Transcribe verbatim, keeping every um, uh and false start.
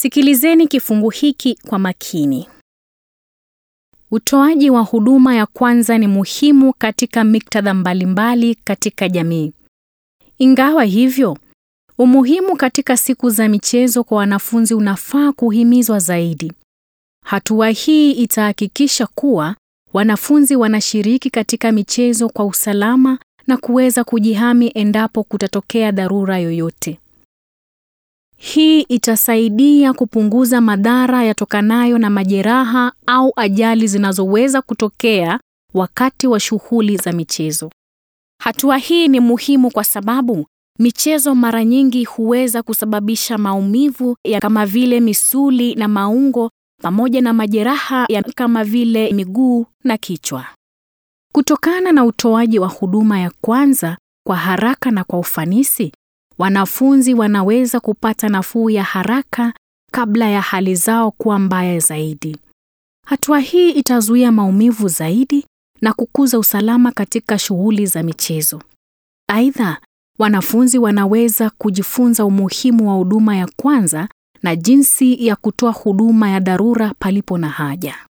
Sikilizeni kifungu hiki kwa makini. Utoaji wa huduma ya kwanza ni muhimu katika miktadha mbalimbali katika jamii. Ingawa hivyo, umuhimu katika siku za michezo kwa wanafunzi unafaa kuhimizwa zaidi. Hatua hii itahakikisha kuwa wanafunzi wanashiriki katika michezo kwa usalama na kuweza kujihami endapo kutatokea dharura yoyote. Hii itasaidia kupunguza madhara yatokanayo na majeraha au ajali zinazoweza kutokea wakati wa shughuli za michezo. Hatua hii ni muhimu kwa sababu michezo mara nyingi huweza kusababisha maumivu ya kama vile misuli na maungo pamoja na majeraha ya kama vile miguu na kichwa. Kutokana na utoaji wa huduma ya kwanza kwa haraka na kwa ufanisi, wanafunzi wanaweza kupata nafuu ya haraka kabla ya hali zao kuwa mbaya zaidi. Hatua hii itazuia maumivu zaidi na kukuza usalama katika shughuli za michezo. Aidha, wanafunzi wanaweza kujifunza umuhimu wa huduma ya kwanza na jinsi ya kutoa huduma ya dharura palipo na haja.